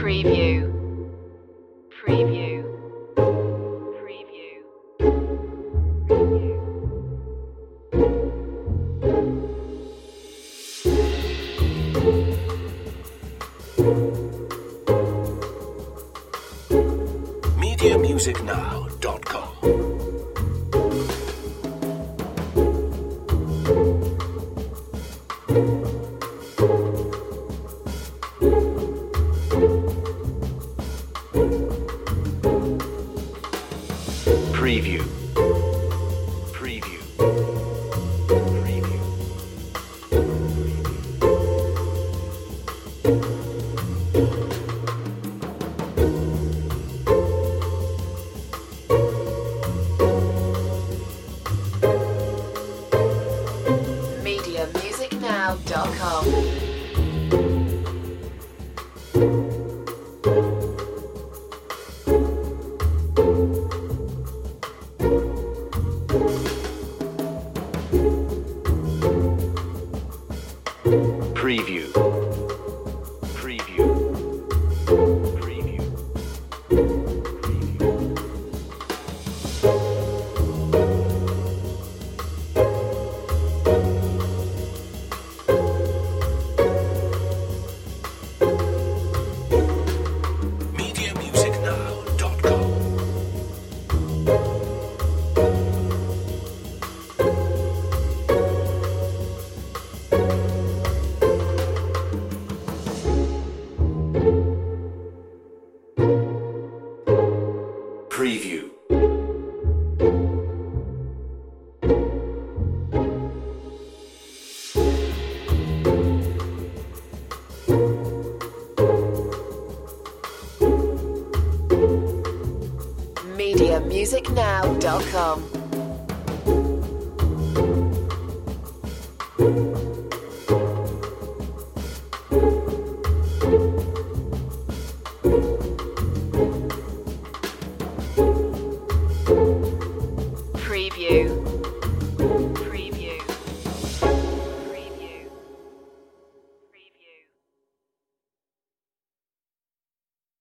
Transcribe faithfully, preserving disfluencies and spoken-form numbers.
Preview. Preview. Preview. Preview. media music now dot com. Preview. Preview. Preview. media music now dot com. Preview. Preview. Preview. media music now dot com. Preview. media music now dot com. Preview.